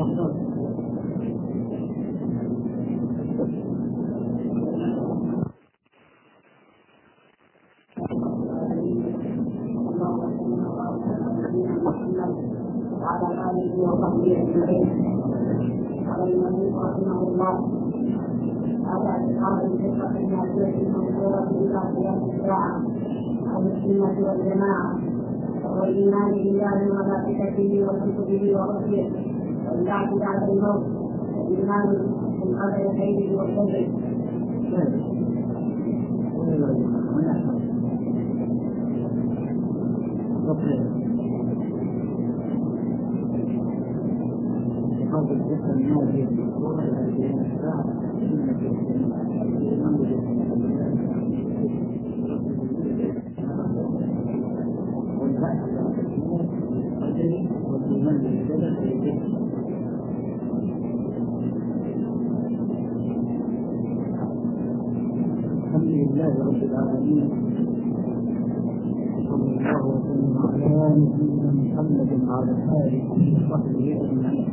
وعلى آله وصحبه أجمعين. قال النبي رحمه الله: هذا أصحاب الفرقة الناجية المنصورة إلى قيام الساعة أهل السنة والجماعة، وهو الإيمان بالله وملائكته وكتبه ورسله والبعث بعد الموت والإيمان بالقدر خيره وشره. هذا الجسم الناجي المنصورة إلى قيام الساعة والبحث عن الأمور والقدر والإيمان بالقدر خيره. الحمد لله رب العالمين، صلى الله وسلم على نبينا محمد وعلى آله وصحبه أجمعين.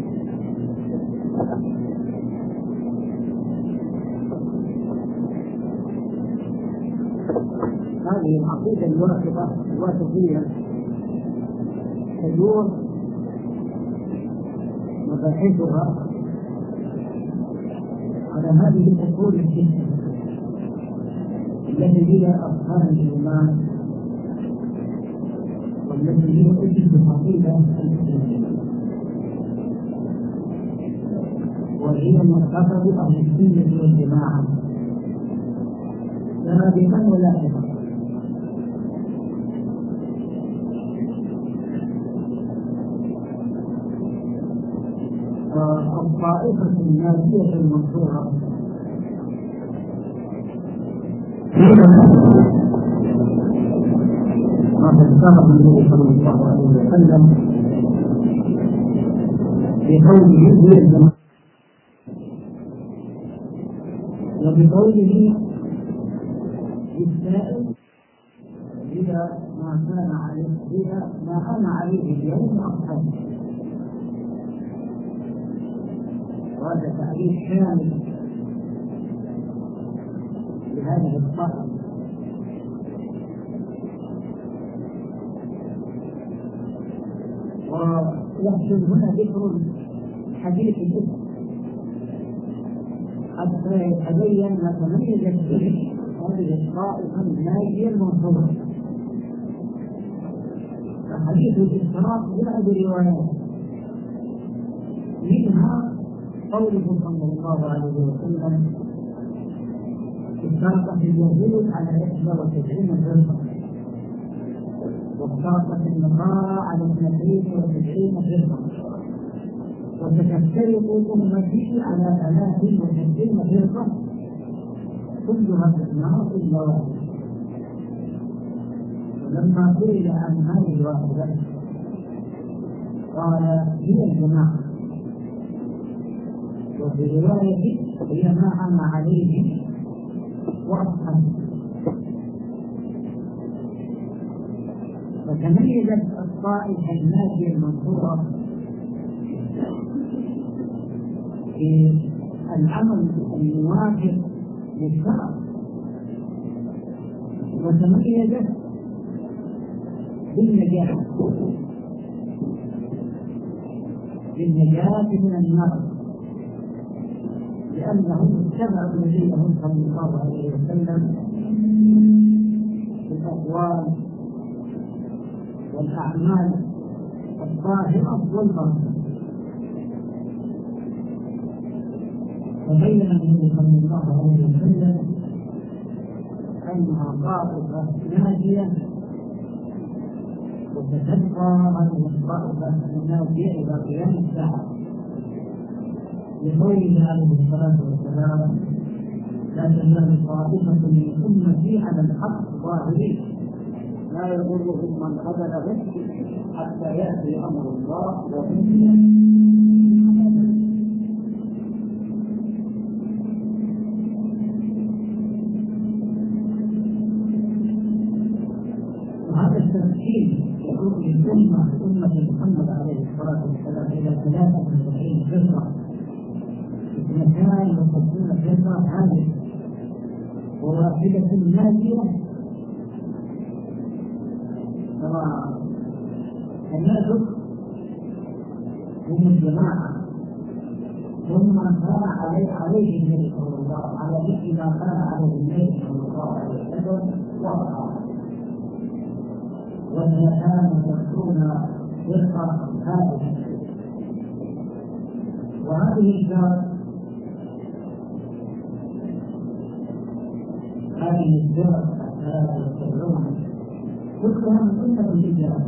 هذه العقيدة الواسطية تدور مباحثها على هذه الأصول الستة التي هي أركان الإيمان والتي هي أسس العقيدة الإسلامية، وهي معتقد أهل السنة والجماعة سابقا ولاحقا. الطائفة الناجية المنصورة ما فسره النبي صلى الله عليه وسلم بقوله وبقوله للسائل إذا ما كان عليه إذا ما أنا عليه اليوم أصحابي. وهذا تعريف شامل لهذه الطائفة. ويحصل هنا ذكر حديث الاسم حتى يتبين ما تميزت به هذه الطائفة الناجية المنصورة. فحديث الاشتراك جاء بروايات، منها قوله صلى الله عليه وسلم: اشتركت اليهود على 71 فرقة، وافترقت النصارى على 72 فرقة، وستفترق أمتي على 63 فرقة كلها في النار إلا واحدة. ولما سئل عن هذه الواحدة قال: هي الجماعة. وفي رواية: هي ما أنا عليه وأصحابي. فتميزت الطائفة الناجية المنصورة في العمل الموافق للشرع، وتميزت بالنجاة من النار، لأنهم اتبعوا نبيهم صلى الله عليه وسلم في الأقوال والأعمال الظاهرة والباطنة. فبين النبي صلى الله عليه وسلم أنها طائفة ناجية، وستبقى هذه الطائفة الناجية إلى قيام الساعة، لقوله عليه الصلاة والسلام: لا تزال طائفة من أمتي على الحق ظاهرين لا يضرهم من خذلهم حتى يأتي أمر الله وهم. وهذا التفصيل أمة محمد عليه الصلاة والسلام إلى 73 فرقة، 62 فرقة هذه وواحدة ناجية. الناس هم الجماعة، ثم كان عليه النبي صلى الله على مثل ما كان عليه النبي صلى الله عليه وسلم وأصحابه، والنسان تكون فرقة هذه. وهذه الفرق الثلاثة كلها من أمة الإسلام،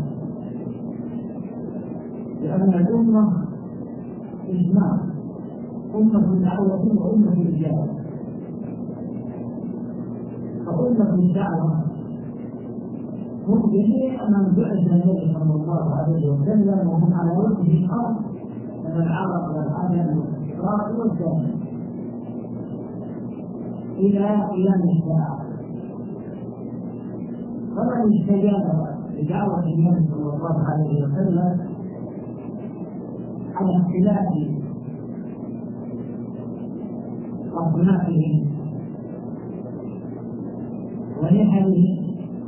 لأن الأمة إجماع، أمة الدعوة وأمة الإجابة. فأمة الدعوة هم جميع من بعث النبي صلى الله عليه وسلم وهم على وجه الأرض من العرب والعجم والإسراء والجنة إلى قيام الساعة. فمن استجاب لدعوة النبي صلى الله عليه وسلم على اختلاف أصنافهم ونحلهم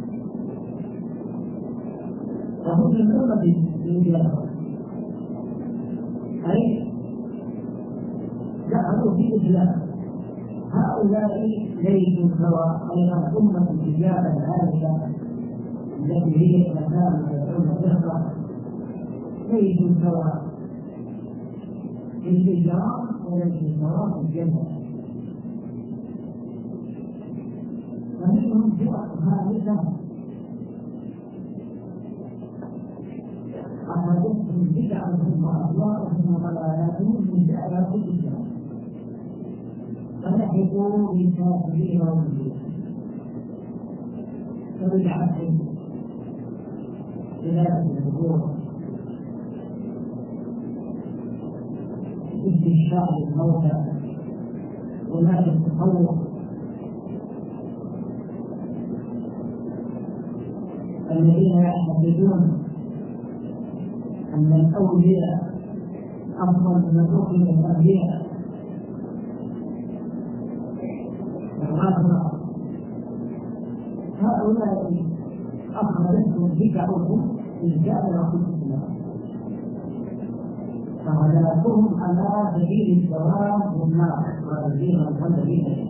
فهم من أمة الإجابة، أي دخلوا في الإسلام. هؤلاء ليسوا سواء، أيضا أمة الإجابة هذه التي هي المكان يدعون فرقة ليسوا سواء في الإجرام وليسوا سواء في الجنة. فمنهم فرق هذه أخذتهم بدعهم وأهواءهم وضلالاتهم من دعوات الإسلام فلحقوا بالكافرين والمشركين فبدعتهم خلاف النبوة استشفاء الموتى ونادي التصوف الذين يعتقدون أن الأولياء أفضل من الرسل والأنبياء. هؤلاء أخرجتهم بدعهم إلجاء رسول الله، فهلاكهم على سبيل الثواب والنار والذين والذين.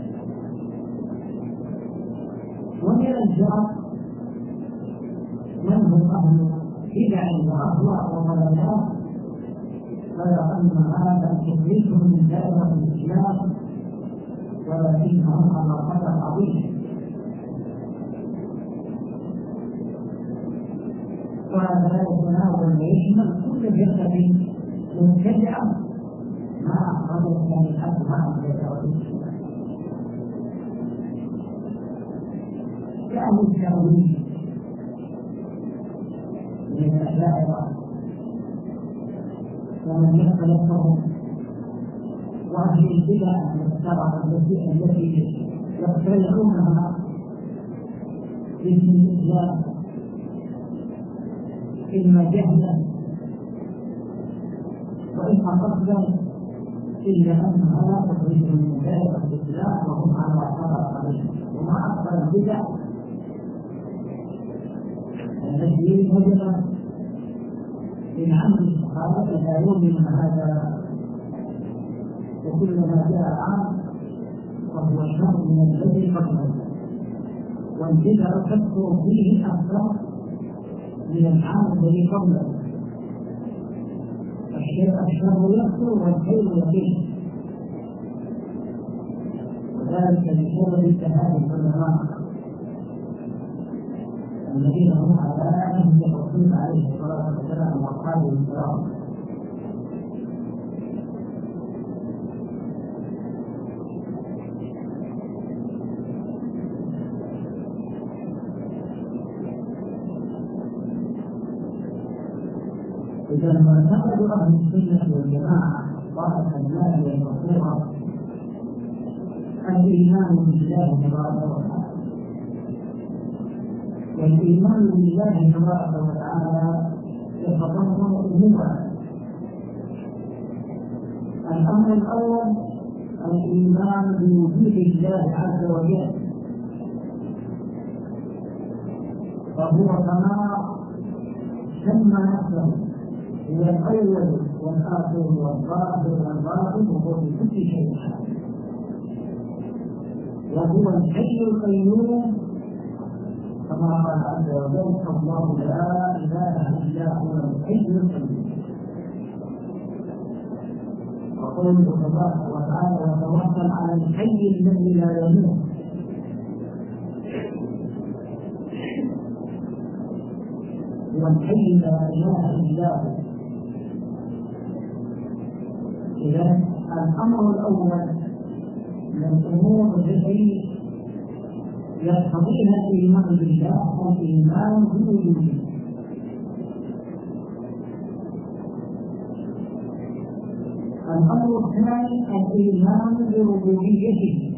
ومن الجرم من هم أهل بدع وأهواء وضلالات غير أن هذا تخرجهم من دائرة الإسلام ولكنهم على خطر عظيم. وهذا لا يتناول ويشمل كل فرقة مبتدعة ما أخرجت من أسماء دائرة الإسلام كأهل التأويل من الأشاعرة ومن يختلفهم وهذه البدع المخترعة التي يخترعونها باسم الإسلام إما جهلا وإما قصدا، إلا أنها لا تخرجهم من دائرة الإسلام وهم على خطر عليهم. وما أكثر البدع التي وجدت من عمل الصحابة لا يؤمن هذا، وكل ما جاء عام وهو الشر من الذي قبله، والبدع تكثر فيه أكثر من العام الذي قبله. الشر يكثر والخير يقل، وذلك بسبب اجتهاد العلماء الذين هم على نهج الرسول عليه الصلاة والسلام وأصحابه الكرام. إذا ما اعتقد أهل السنة والجماعة طاعة الله والمغفرة الإيمان بالله تبارك وتعالى والإيمان بالله تبارك وتعالى يتضمن أمورا. الأمر الأول الإيمان بوجود الله عز وجل، فهو كما سمى نفسه هو الأول والآخر والظاهر والباطن وهو في كل شيء، وهو الحي القيوم كما قال عز وجل الله لا إله إلا هو الحي القيوم. وقوله تبارك وتعالى وتوكل على الحي الذي لا يموت. هو الحي لا إله إلا هو. إذا الأمر الأول من الأمور التي يقتضيها الإيمان بالله والإيمان بوجوده. الأمر الثاني الإيمان بربوبيته،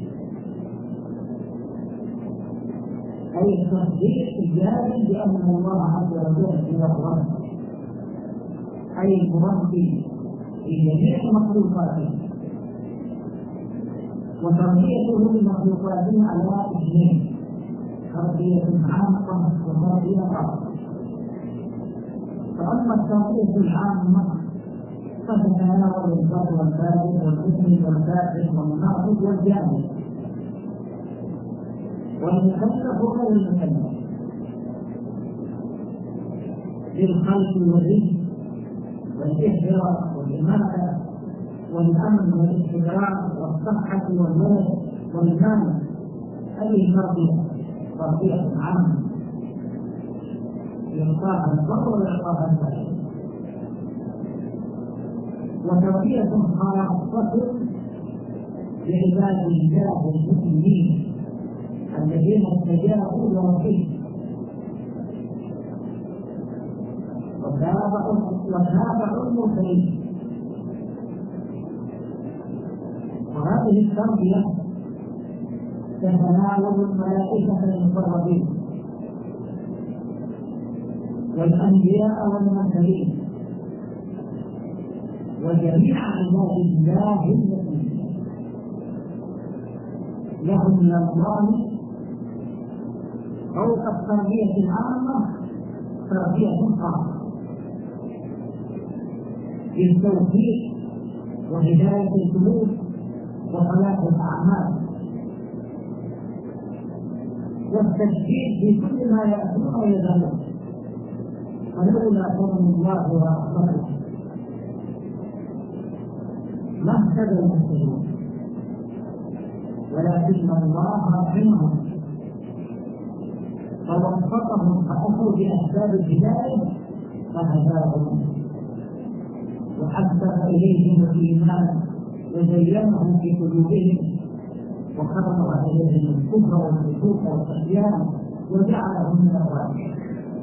أي التصديق الجازم بأن الله عز وجل هو الرب، أي المربي في جميع مخلوقاته، وتربيته لمخلوقاته على اثنين: تربية عامة وتربية خاصة. فأما التربية العامة فتتناول البر والفاجر والمسلم والكافر والمنافق والجاهل، والمكلف غير المكلف، بالخلق والرزق والإحراق والإماتة والأمن والاستقرار والصحة والولد والمال. هذه تربية عامة إعطاء الضر وإعطاء الفائدة. وتربية خاصة لعباد الله المؤمنين الذين استجابوا لربهم وتابعوا المرسلين. وهذه التربية تتناول الملائكة المقربين والأنبياء والمرسلين وجميع عباد الله المؤمنين. لهم من الله فوق التربية العامة تربية خاصة بالتوفيق وهداية القلوب وصلاح الأعمال والتشديد في كل ما يأتون ويذهبون. ولولا فضل الله ورحمته ما اهتدى المهتدون ولكن الله رحمهم فوفقهم فأتوا بأسباب الهداية فهداهم وحبب إليهم الإيمان وزينه في قلوبهم وكرر عليهم الكفر والفسوق والعصيان وجعلهم من الراشدين.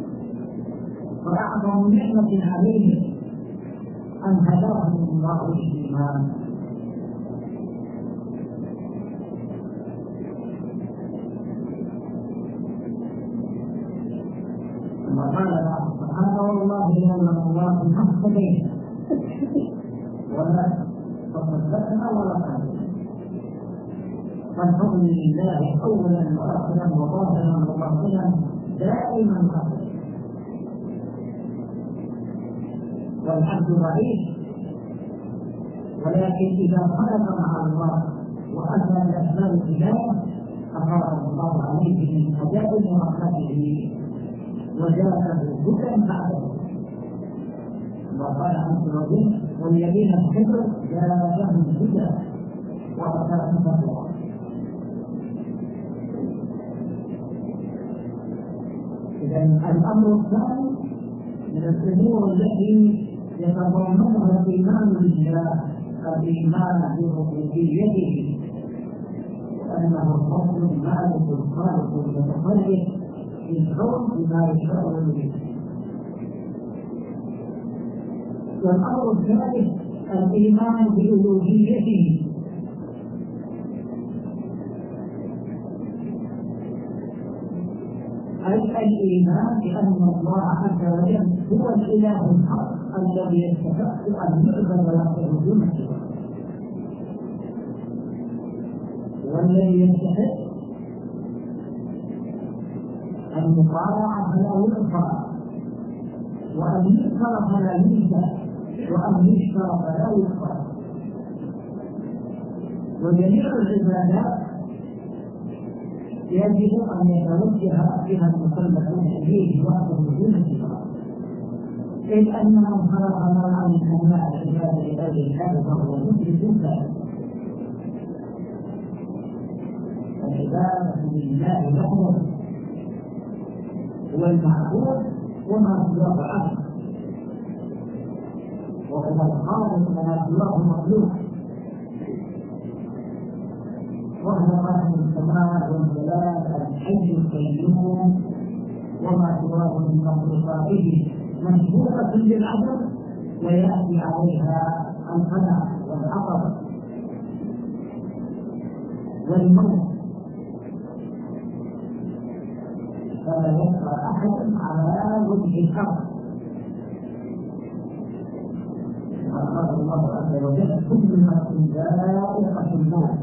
وأعظم نعمة عليهم أن هداهم الله الإيمان. وقال الله سبحانه والله لولا الله ما اهتدينا ولا تصدقنا ولا صدقنا. فالفضل لله اولا واخرا وظاهرا وباطنا دائما ابدا. والعبد ضعيف ولكن اذا خلق مع الله واتى باسباب الهدايه اقام الله عليه من عجائب رحمته وجاءه هدى بعده. وقال عز وجل والذين كفروا جاءهم الهدى واتاهم الله. اذا الامر الثاني من الامور التي يتضمنها الايمان بالله الايمان بربوبيته وانه الفضل المالك الخالق المتصرف في الكون بما يشاء ويريد. والأمر الثالث الإيمان بألوهيته أي الإيمان بأن الله عز وجل هو الإله الحق الذي يستحق أن يعبد وحده دون سواه، والذي يستحق أن يطاع فلا يعصى، وأن يذكر فلا ينسى، وأن يشكر فلا يكفر. وجميع العبادات يجب أن يتوجه بها المكلفون إليه وحده دون سواه، إذ أن من خلق نوعا من أنواع العبادة لغير الله فهو مشرك كافر. العبادة لله وحده هو المعبود وما سواه عبد، وهو الخالق وما سواه مخلوق، وهو قائم السماء والجلال الحي القيوم، وما سواه من مخلوقاته مسبوقة بالعدل ويأتي عليها الفناء والعطب والموت، فلا يبقى أحد على وجه الأرض. قال الله عز وجل كل نفس ذائقة الموت.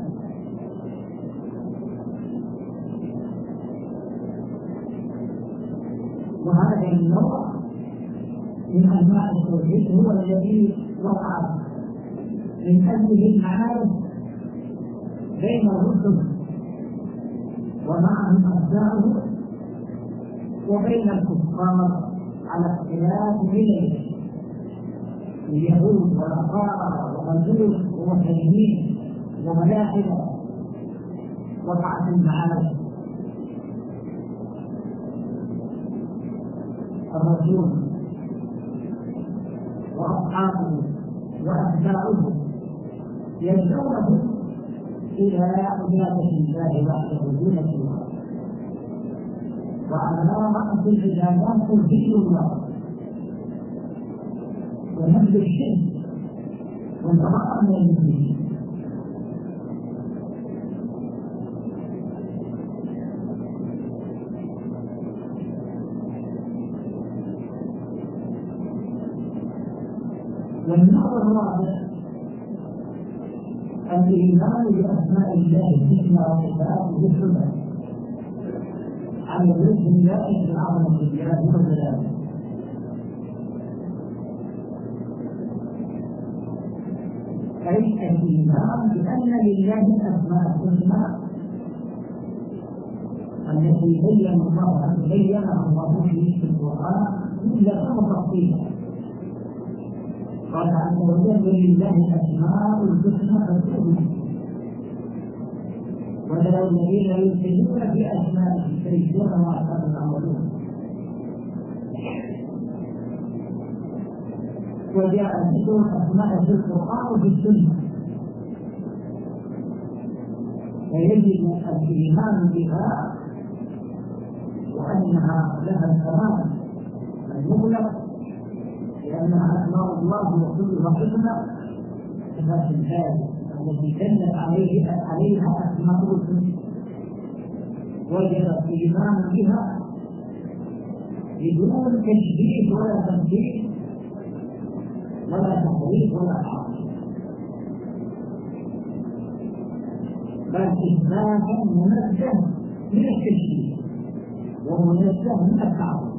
وهذا النوع من أنواع التوحيد هو الذي وقع من أجله المعارف بين الرسل ومعهم أتباعه وبين الكفار على اختلاف ملل اليهود والنصارى ومجوس ومسلمين وملاحدة. وقعت المعارف الرسول وأصحابه وأتباعه يدعونه إلى عبادة الله وحده دون سواه، وعلى رأس العبادات توحيد الله ونبذ الشرك والبراءة من المشركين. والنوع الرابع الإيمان بأسماء الله الحسنى وصفاته الحسنى على وجه الله في عظمة الله وجلاله. أي الإيمان بأن لله الأسماء الحسنى التي بينها الله في القرآن إلا تفصيلا. قال عز وجل لله الأسماء الحسنى فادعوه، وذروا الذين يلحدون في أسمائه سيجزون ما كانوا يعملون. وجاء ذكر الأسماء في القرآن وفي السنة، فيجب الإيمان بها وأنها لها الكمال المغلق، لأنها أسماء الله وكلها حسنى صفات الحال التي دلت عليها أسماء الحسنى. وجب الإيمان بها بدون تشبيه ولا تمثيل ولا تحريف ولا تعطيل، بل إثباتا منزه من التشبيه ومنزه من التعطيل.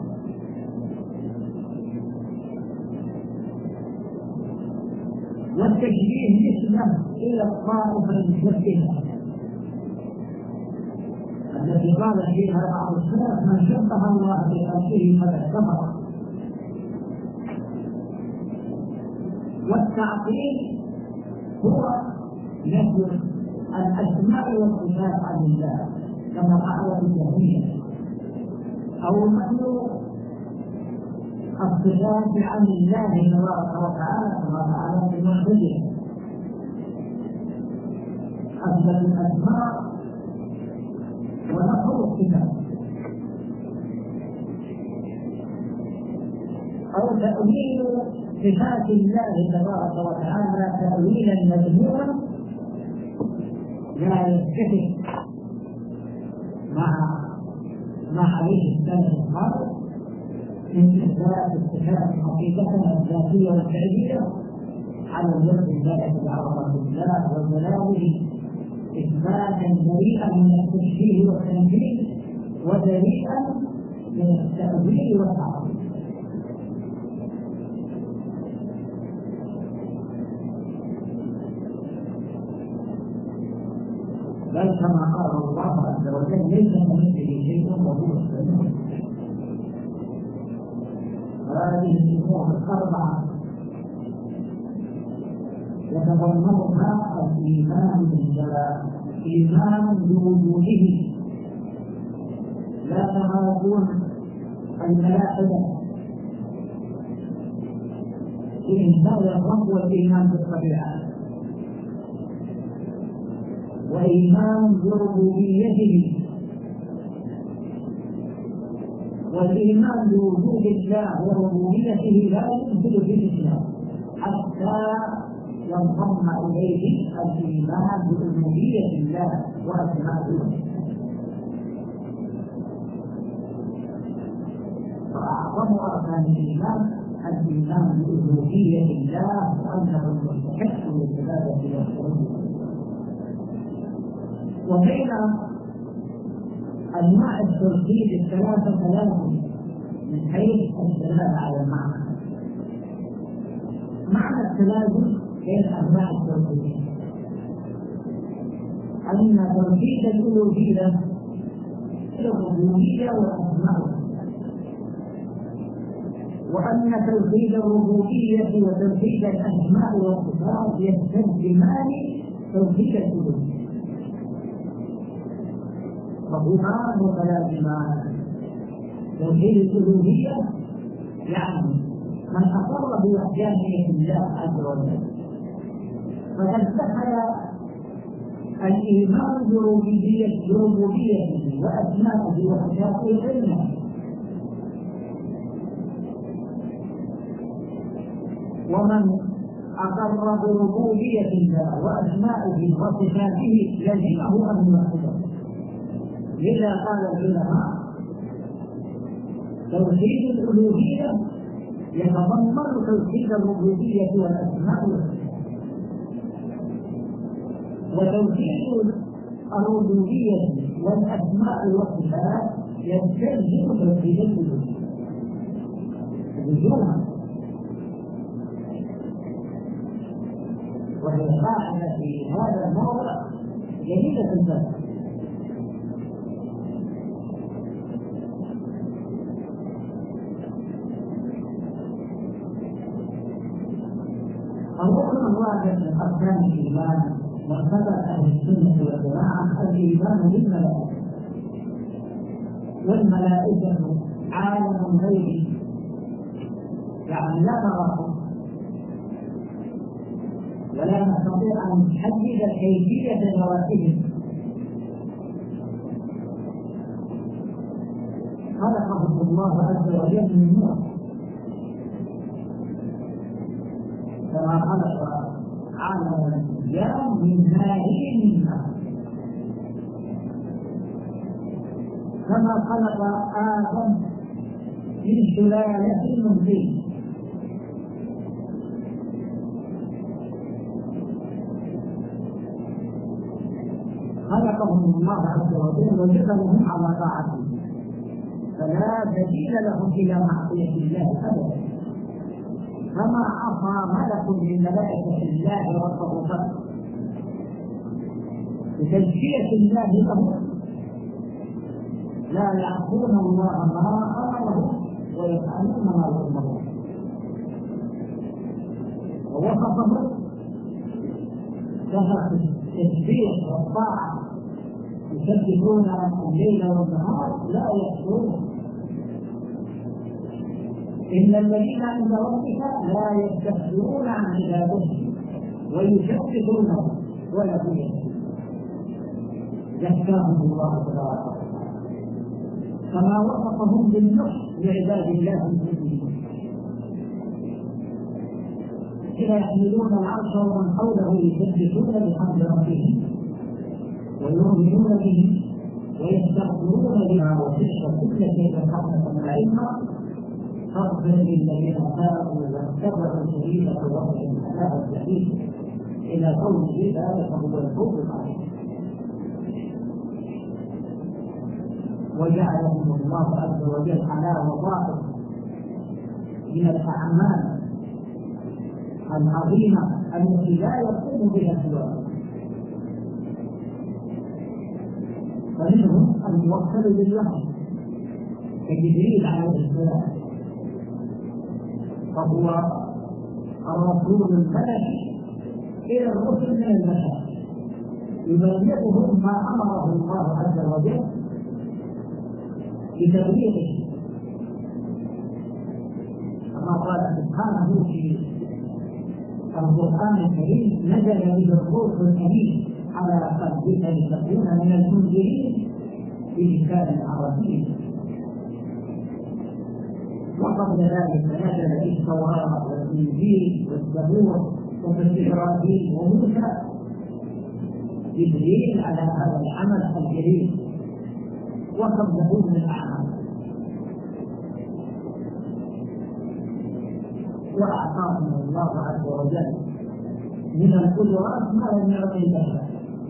والتشبيه نسبة إلى الطائفة المشبهة التي قال فيها بعض السلف من شبه الله بخلقه فقد كفر. والتعطيل هو نفي الأسماء والصفات عن الله كما فعل الجهمية، أو نفي الصفات عن الله تبارك وتعالى كما فعل المعتزلة. أثبت الأسماء ونفوا الصفات، أو تأويل صفات الله تبارك وتعالى تأويلا مذموما لا يتفق مع ما عليه السلف الصالح من إثبات استشهاد حقيقتنا الذاتية والفعلية على الوجه الذات بعظمة الله وجلاله، إثباتا بريئا من التشبيه والتنكيل وبريئا من التأويل والتعطيل. بل كما قال الله عز وجل ليس كمثله شيء وهو السميع. هذه الأمور الأربعة يتضمنها الإيمان بالله، إيمان بوجوده لا كما يقول الملاحدة إنكار الرب والإيمان بالطبيعة، وإيمان بربوبيته، والإيمان بوجود الله وربوبيته لا يمكن في الإسلام حتى ينضم إليه الإيمان بربوبية الله وأسمائه. فأعظم أركان الإيمان الإيمان بألوهية الله وأنه المستحق للعبادة والتوحيد. وبين أنواع التوحيد الثلاثة من حيث الدلالة على المعنى. معنى التلازم بين أنواع التوحيد أن توحيد الألوهية الربوبية والأسماء، وأن توحيد الربوبية وتوحيد الأسماء والصفات يستلزمان توحيد الألوهية، وهما متلازمان. توحيد الألوهية يعني من أقر بوحدانية الله عز وجل فقد دخل الإيمان بربوبيته وأسمائه وصفاته علما، ومن أقر بربوبية الله وأسمائه وصفاته لزمه أن يوحده. لذا قال العلماء توحيد الألوهية يتضمن توحيد الربوبية والأسماء والصفات، وتوحيد الربوبية والأسماء والصفات يستلزم توحيد الألوهية وجوبا. وهي قاعدة في هذا الموضع جديدة الفهم. الركن الواحد من أركان الإيمان معتبر أهل السنة والجماعة الإيمان بالملائكة، والملائكة عالم غيبي يعني لا نراهم ولا نستطيع أن نحدد كيفية ذواتهم. خلقهم الله عز وجل من نور كما خلق عالم الأنبياء من ماء من نار، كما خلق آدم من سلالة من طين، خلقهم الله عز وجل وجبلهم على طاعته، فلا دليل لهم إلى معصية الله أبدا. فما عصى ملك من ملائكة الله ربه فقط بتزكية الله له، لا يعصون الله ما أمره ويفعلون ما يؤمرون. ووصفه له التسبيح والطاعة، يسبحون الليل والنهار لا يحصون. إن الذين عند ربك لا يستكبرون عن عبادته ويسبحونه ولا يشركون، يحكاهم الله تبارك وتعالى كما وصفهم بالنصح لعباد الله المؤمنين، إذا يحملون العرش ومن حوله يسبحون بحمد ربهم ويؤمنون به ويستغفرون بما وشئت كل شيء رحمة من العلم فاغفر للذين تابوا واتبعوا سبيلك وقهم عذاب الجحيم إلى قوله ذلك هو الفوز العظيم. وجعلهم الله عز وجل على وظائف من الأعمال العظيمة التي لا يقوم بها سواه، فمنهم الموكل بالوحي كجبريل عليه السلام، فهو الرسول الملكي إلى الرسل من البشر يبلغهم ما أمره الله عز وجل بتبليغه، كما قال سبحانه في القرآن الكريم: نزل به الروح الأمين على قلبك لتكون من المنذرين بلسان عربي. وقبل ذلك نزل به التوراة والإنجيل والزبور وفي إبراهيم وموسى جبريل على هذا العمل الجليل وقبله من الأعمال، وأعطاهم الله عز وجل من القدرات ما لم يعطي البشر.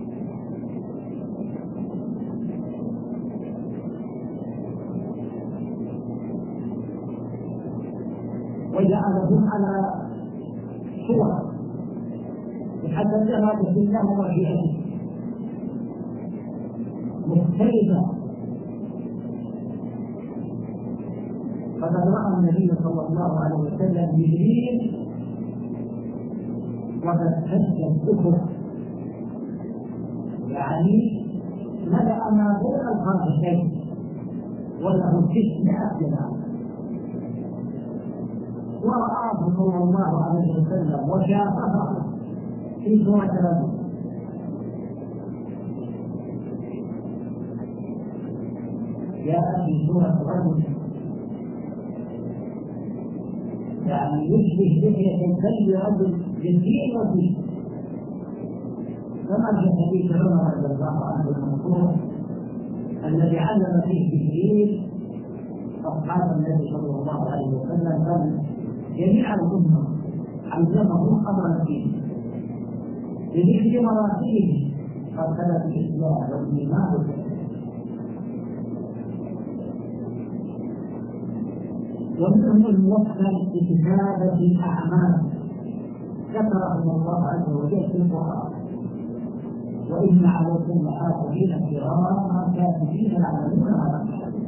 وجعلهم على صور بحسب إرادة الله وشيئته مختلفة. فقد رأى النبي صلى الله عليه وسلم جبريل وقد هز الأفق، يعني ملأ ما بين الخافقين وله 900 جناح، ورآه صلى الله عليه وسلم وشافه في سورة رجل، جاء في سورة رجل يعني يشبه لحية الكلب رجل جديد وفيه، كما في حديث عمر رضي الله عنه المذكور الذي علم فيه جبريل أصحاب النبي صلى الله عليه وسلم بل جميع الأمة، علمهم أمر الدين بذكر مراتبه مرتبة الإسلام والإيمان والإحسان. ومنهم الموكل بكتابة الأعمال ذكرهم الله عز وجل في القرآن: وإن عليكم لحافظين كراما كاتبين يعملون ما تفعلون.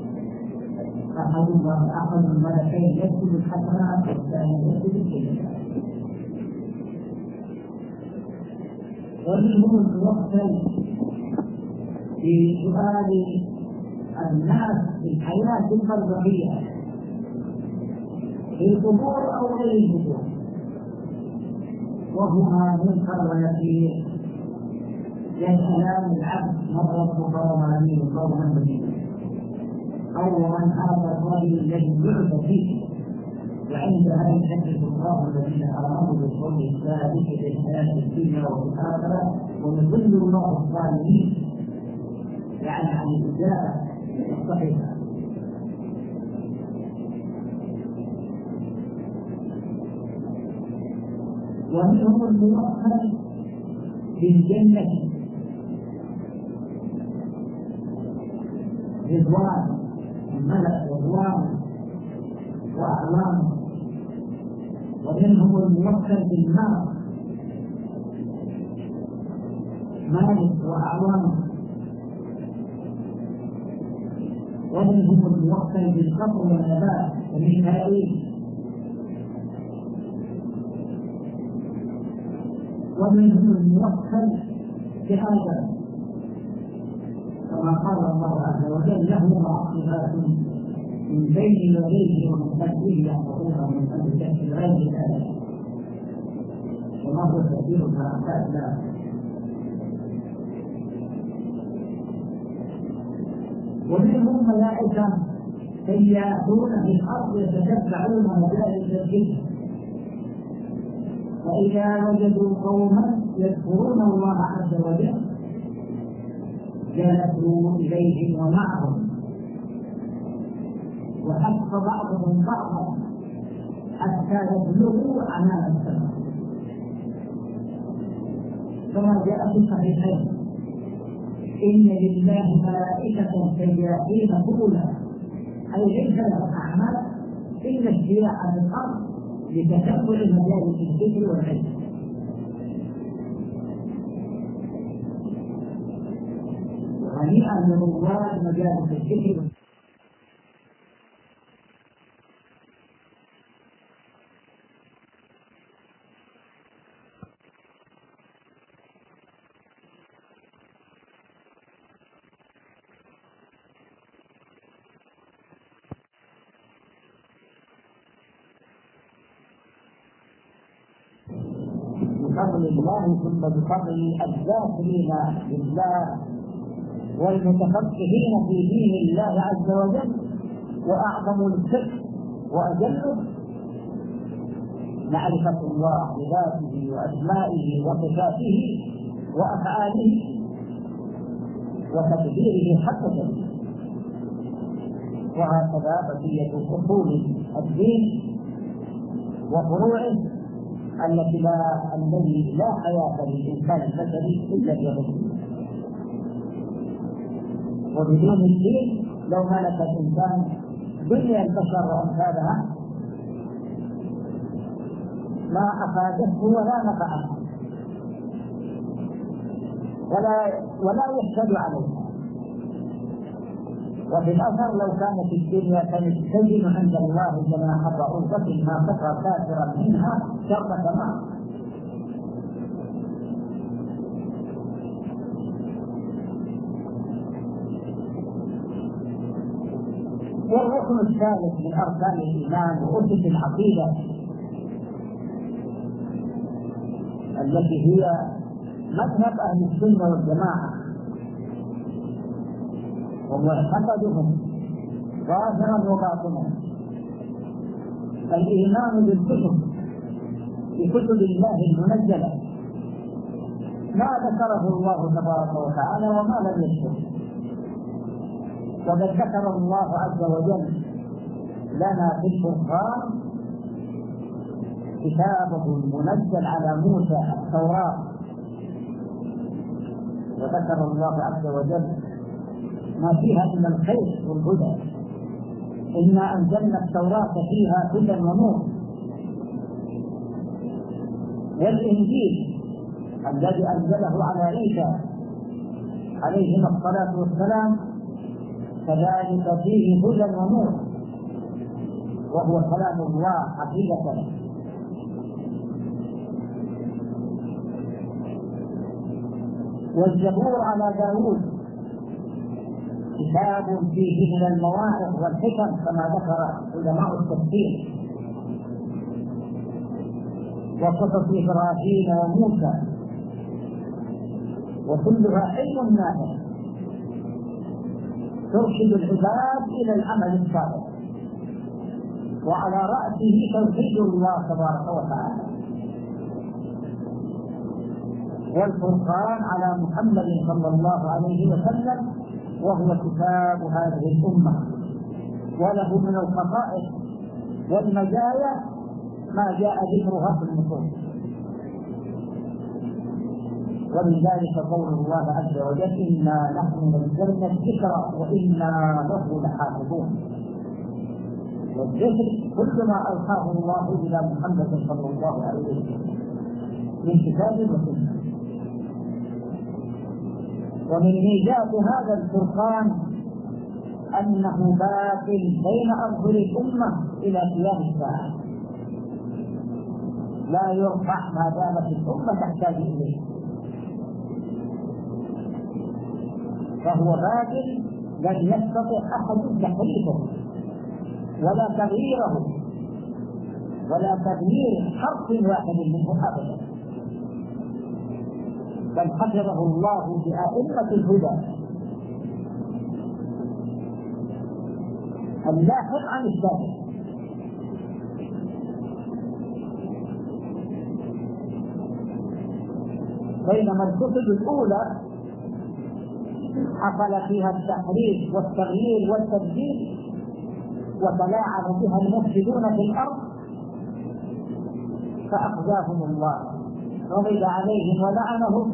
أحد الملكين يكتب الحسنات والثاني يكتب السيئات. ومنهم الموكل في سؤال الناس في الحياة البرزخية في القبور أو غير القبور، وهما منكر ونكير يسألان العبد: من ربك وما دينك ومن نبيك، أو من هذا الرجل الذي بعث فيه. وعندها يحدث الله الذين آمنوا بالقول الثابت في الحياة الدنيا وفي الآخرة ويضل الله الظالمين، يعني عن الإجابة الصحيحة. ومنهم الموكل بالجنة رضوان الملك رضوان وأعلام، ومنهم الموكل بالنار مالك وأعوانه، ومنهم الموكل بالقطر والنبات وميكائيل، ومنهم الموكل بآدم كما قال الله عز وجل: له معقبات من بين يديه ومن خلفه يحفظونه من امر غير ذلك، وما هو كثير من اعداد. ومنهم ملائكه سياحون في الارض يتتبعون مجالس الجن، فاذا وجدوا قوما يذكرون الله عز وجل جلسوا إليهم ومعهم وحث بعضهم بعضا حتى يبلغوا عنان السماء، كما جاء في الصحيحين: إن لله ملائكة سياحين طولا، أي ليس لهم أعمال إلا السياحة على الأرض لتتبع مجالس الذكر والعلم. وهنيئا لرواد مجالس الذكر. بفضل الله ثم بفضل الذاكرين لله والمتفقهين في دين الله عز وجل، وأعظم الفقه وأجله معرفة الله بذاته وأسمائه وصفاته وأفعاله وتدبيره حق تدبيره. وهكذا بقية أصول الدين وفروعه الذي لا حياة للإنسان البشري إلا بغيره. وبدون الدين لو ملك الإنسان دنيا البشر وأمثالها ما أفادته ولا نفعه ولا يحسد عليه. وفي الأثر: لو كانت الدنيا تجد عند الله جناح بعوضة ما كفى كافرا منها شر تمام. والركن الثالث من أركان الإيمان وأسس العقيدة التي هي مذهب أهل السنة والجماعة ومعتقدهم ظاهرا وباطنا: الإيمان بكتب الله المنزلة، ما ذكره الله تبارك وتعالى وما لم يذكره. وقد ذكر الله عز وجل لنا في القرآن كتابه المنزل على موسى التوراة، وذكر الله عز وجل ما فيها من الخير والهدى: إنا أنزلنا التوراة فيها هدى ونور. والإنجيل الذي أنزله على عيسى عليهما الصلاة والسلام كذلك فيه هدى ونور، وهو كلام الله حقيقة. والزبور على داود كتاب فيه من المواعظ والحكم كما ذكر علماء التفسير. وقصص إبراهيم وموسى، وكلها علم نافع ترشد العباد إلى العمل الصالح، وعلى رأسه توحيد الله تبارك وتعالى. والفرقان على محمد صلى الله عليه وسلم، وهو كتاب هذه الأمة، وله من الخصائص والمزايا ما جاء ذكرها في النصوص. ومن ذلك قول الله عز وجل: إنا نحن نزلنا الذكر وإنا له لحافظون. والذكر كل ما ألقاه الله إلى محمد صلى الله عليه وسلم من كتاب وسنة. ومن ميزات هذا الفرقان أنه باقٍ بين أظهر الأمة إلى قيام الساعة، لا يرفع ما دامت الأمة تحتاج إليه، فهو باق لن يستطيع أحد تحريفه ولا تغييره ولا تغيير حرف واحد منه أبدا، بل حفظه الله بأئمة الهدى اللاحق عن السابق. بينما الكتب الأولى حصل فيها التحريف والتغيير والتبديل وتلاعب بها المفسدون في الأرض فأخزاهم الله غضب عليهم ولعنهم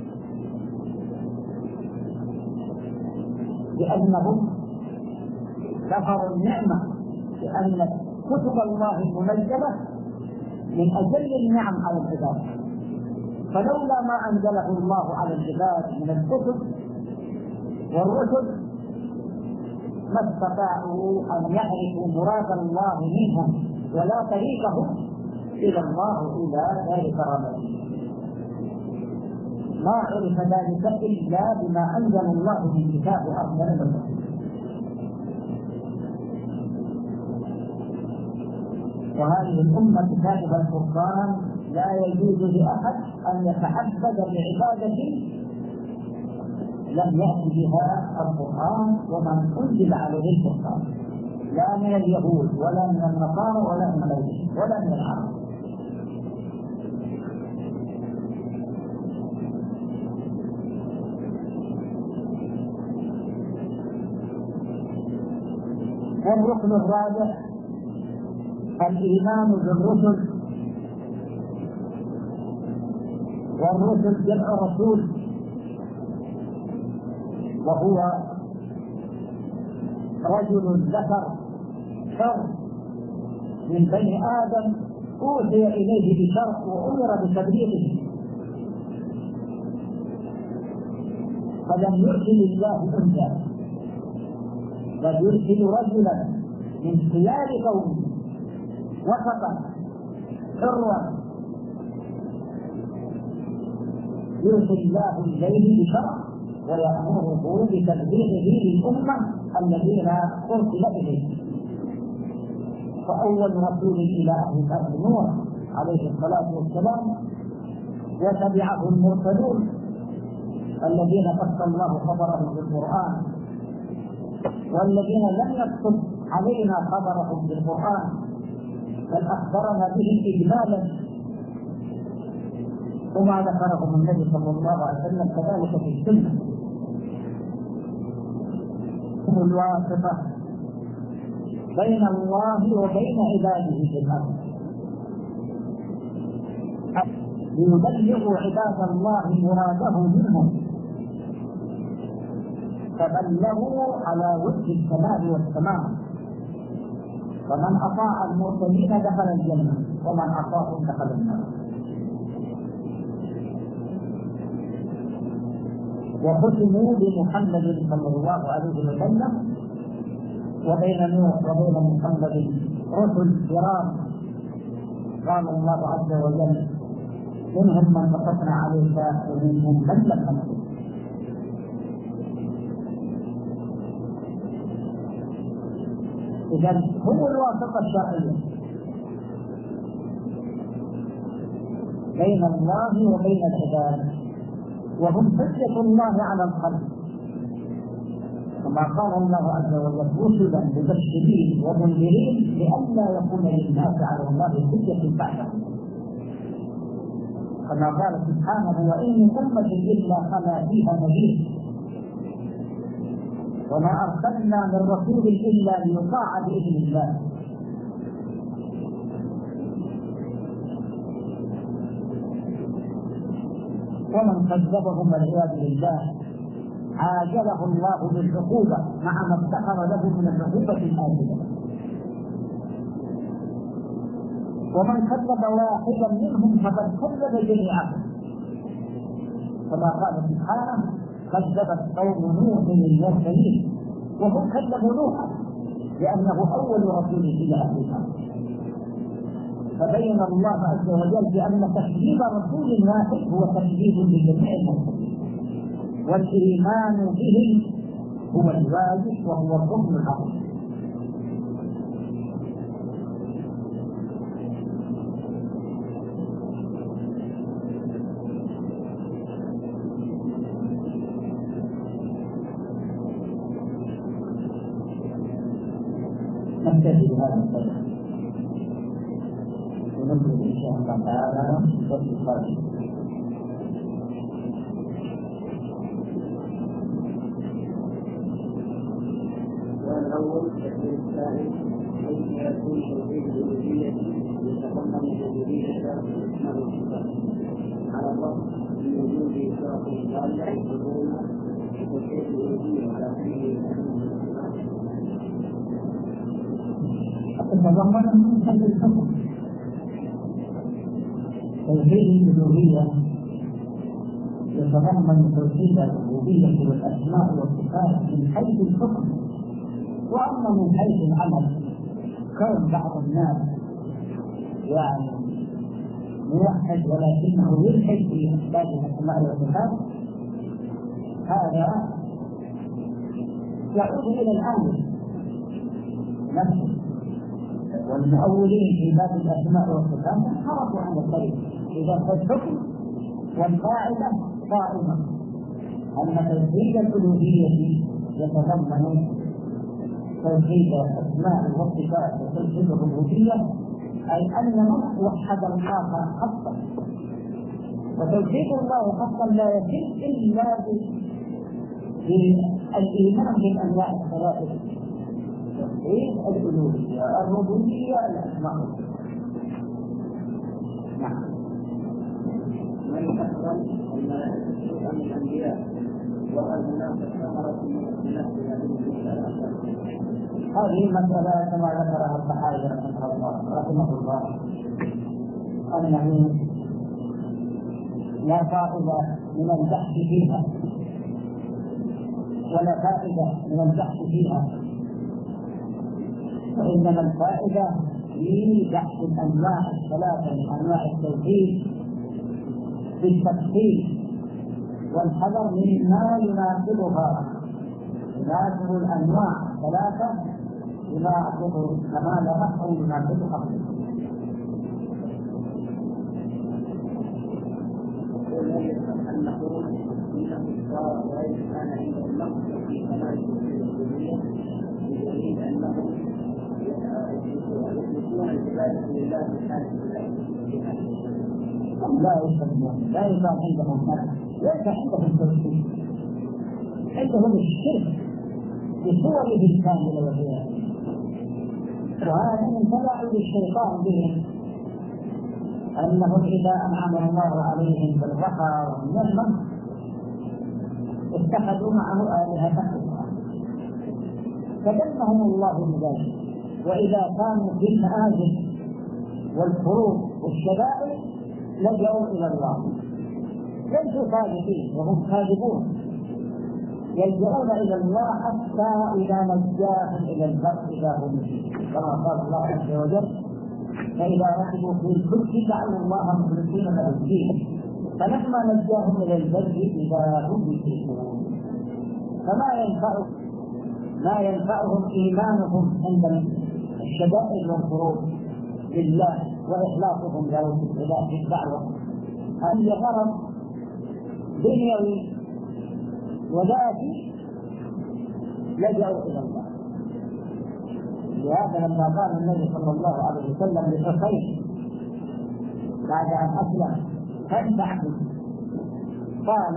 لأنهم كفروا النعمة، لأن كتب الله المنزلة من أجل النعم على العباد، فلولا ما أنزله الله على العباد من الكتب والرسل ما استطاعوا أن يعرفوا مراد الله منهم ولا طريقهم إلى الله إلى دار كرامته. ما عرف ذلك إلا بما أنزل الله من كتاب أرسل الرسل. وهذه الأمة كتابها القرآن لا يجوز لأحد أن يتعبد بعبادة لم يأتي بها القرآن ومن أنزل عليه القرآن، لا من اليهود ولا من النصارى ولا من غيرهم ولا من العرب. والركن الرابع الإيمان بالرسل، والرسل جمع رسول، وهو رجل ذكر شر من بني آدم أوحي إليه بشر وأمر بتبليغه، فلم يرسل الله أنثى بل يرسل رجلا من خيار قومه وسطا حرا يرسل الله إليه بشرع ويأمره بتبليغه للأمة الذين أرسل إليه. فأول رسول إلى أهل الأرض نوح عليه الصلاة والسلام، وتبعه المرسلون الذين قص الله خبرهم بالقرآن، والذين لم يقص علينا خبرهم بالقرآن بل أخبرنا به إجمالا، وما ذكرهم النبي صلى الله عليه وسلم كذلك في السنة. هم الواسطة بين الله وبين عباده في الأرض، ليبلغوا عباد الله مراده منهم، فبلغوا على وجه الكمال والتمام. ومن أطاع المرسلين دخل الجنة ومن عصاهم دخل النار. وختموا بمحمد صلى الله عليه وسلم، وبين نوح وبين محمد رسل كرام قال الله عز وجل منهم من قصصنا عليك ومنهم من لم نقصص. إذا هم الواسطة الشرعية بين الله وبين العباد، وهم حجة الله على الخلق، كما قال الله عز وجل رسلا مبشرين ومنذرين لئلا يكون للناس على الله حجة بعدهم، كما قال سبحانه وإن من أمة إلا خلا فيها نذير وما أرسلنا من رسول إلا ليطاع بإذن الله. ومن كذبهم والعياذ بالله عاجله الله بالعقوبة مع ما ادخر له من العقوبة الآجلة. ومن كذب واحدا منهم فقد كذب جميعهم، كما قال سبحانه كذبت قوم نوح المرسلين، وهم كذبوا نوحا لأنه أول رسول إلى أهل الأرض. فبين الله عز وجل بأن تكذيب رسول واحد هو تكذيب لجميع المرسلين، والإيمان به هو الواجب وهو الركن العظيم. نكتفي بهذا القدر ونبدأ إن شاء الله تعالى في الصلاة. الأول تفسير الثاني كيف يكون توحيد الألوهية يتضمن الألوهية الأسماء والصفات على الرغم من وجود فرق ضالة يقولون توحيد الألوهية على سبيل تتضمن من حل الحكم. توحيد الألوهية يتضمن توحيد الربوبية والأسماء والصفات من حيث الحكم، وأما من حيث العمل كون بعض الناس يعني موحد ولكنه يلحد في إثبات الأسماء والصفات، هذا يعود إلى الأول نفسه، والمؤولين في باب الأسماء والصفات انحرفوا عن الطريق. إذا فالحكم والقاعدة قائمة أن توحيد الألوهية يتضمن توحيد الأسماء والصفات وتوحيد الربوبية، أي أن من وحد الله حقا، وتوحيد الله حقا لا يتم إلا بالإيمان بالأنواع الثلاثة: توحيد الألوهية، الربوبية، الأسماء والصفات. نعم. من أفضل أن الأنبياء وهل ثمرة من اختلاف هذه مسألة كما ذكرها الصحابي رحمه الله أنه لا فائدة من البحث فيها ولا فائدة من البحث فيها، وإنما الفائدة في بحث الأنواع الثلاثة من أنواع التوحيد بالتفصيل والحذر مما يناسبها، يناسب الأنواع الثلاثة يناسب كمالها أو يناسب أصلها. أن نقول إنه صار غير كان عنده نقص في كمال الألوهية بدليل أنهم يثبتون العبادة لله سبحانه وتعالى. لا يكون عندهم نقص، ليس عندهم توحيد، عندهم الشرك بصوره الكاملة والعياذ، وهذا من تلاعب الشيطان بهم، أنهم إذا أنعم الله عليهم بالرخاء والنعمة اتخذوا معه آلهة أخرى فدمهم الله بذلك، وإذا كانوا في المآزق والكروب والشدائد لجأوا إلى الله، ليسوا صادقين وهم كاذبون، يلجؤون إلى الله حتى إذا نجاهم إلى البر إذا هم كما قال الله عز وجل: فإذا ركبوا في الفلك جعلوا الله مخلصين له الدين فلما نجاهم إلى البر إذا هم يشركون. ما ينفعهم إيمانهم عند الشدائد والكروب لله وإخلاصهم له في الدعوة، هذا غرض دنيوي وذاتي لجأوا إلى الله. لهذا لما قال النبي صلى الله عليه وسلم لحسين بعد أن أسلم: هل تعبد؟ قال: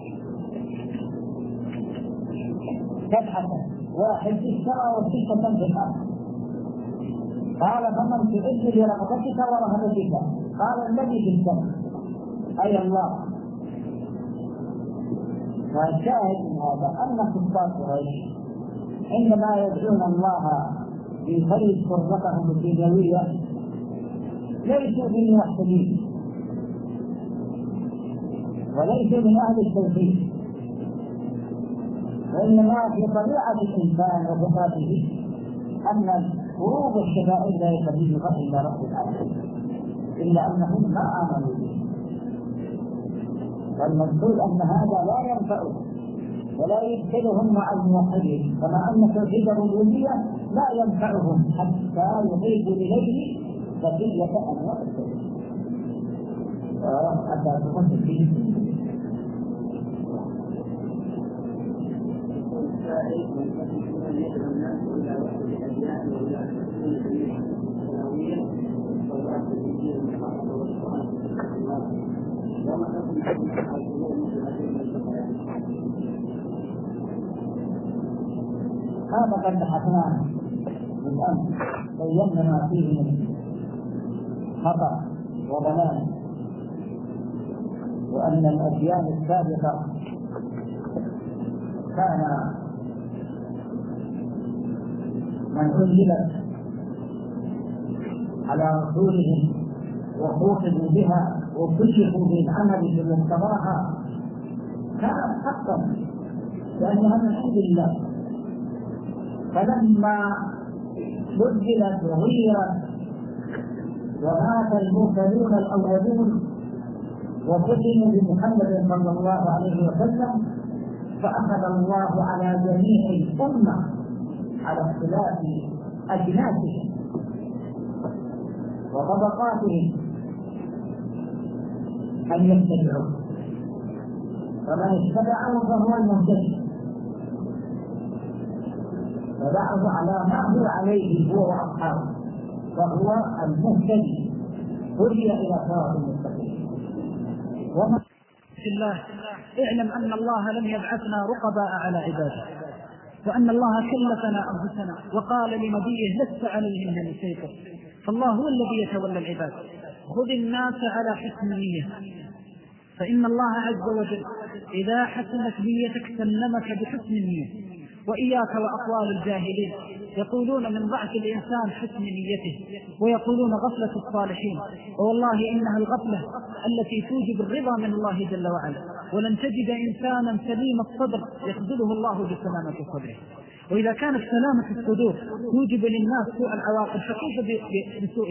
سبعة، واحد في السماء وستة في الأرض. قال: فمن تعد برغبتك ورهبتك؟ قال: الذي في السماء، أي الله. والشاهد من هذا أن كفار قريش عندما يدعون الله بفيض فرقتهم الدنيوية ليسوا بالموحدين وليسوا من أهل التوحيد، وإنما في طبيعة الإنسان وصفاته أن الكروب والشدائد لا يستجيبها إلا رب العالمين، إلا أنهم ما آمنوا به. والمقصود أن هذا لا ينفعهم ولا يدخلهم مع الموحدين، كما أن توحيد الربوبية لا ينفعهم حتى يضيفوا إليه بقية أنواع التوحيد حتى تكون فيه. هذا لقد بحثنا بالأمس بينا ما فيه من خطأ وضلال، وأن الأديان السابقة كان من أنزلت على رسولهم وخوفوا بها وكشفوا بالعمل بمقتضاها كانت حقا لأنها من عند الله. فلما بدلت وغيرت ومات المرسلون الأولون وختموا بمحمد صلى الله عليه وسلم، فأخذ الله على جميع الأمة على اختلاف أجناسهم وطبقاتهم أن يتبعوا، فمن اتبعه فهو المهتدي، فبعض على ما هو عليه هو وأصحابه فهو المهتدي، هدي إلى صراط المستقيم. وما في الله اعلم أن الله لم يبعثنا رقباء على عباده، وأن الله كلفنا أنفسنا وقال لنبيه لست عليهم بمسيطر، فالله هو الذي يتولى العباد. خذ الناس على حسن النية، فإن الله عز وجل إذا حسنت نيتك سلمك بحسن النية. وإياك وأقوال الجاهلين، يقولون من ضعف الإنسان حسن نيته، ويقولون غفلة الصالحين، والله إنها الغفلة التي توجب الرضا من الله جل وعلا. ولن تجد إنسانا سليم الصدر يخذله الله بسلامة صدره. وإذا كانت سلامة الصدور توجب للناس سوء العواقب، فكيف بسوء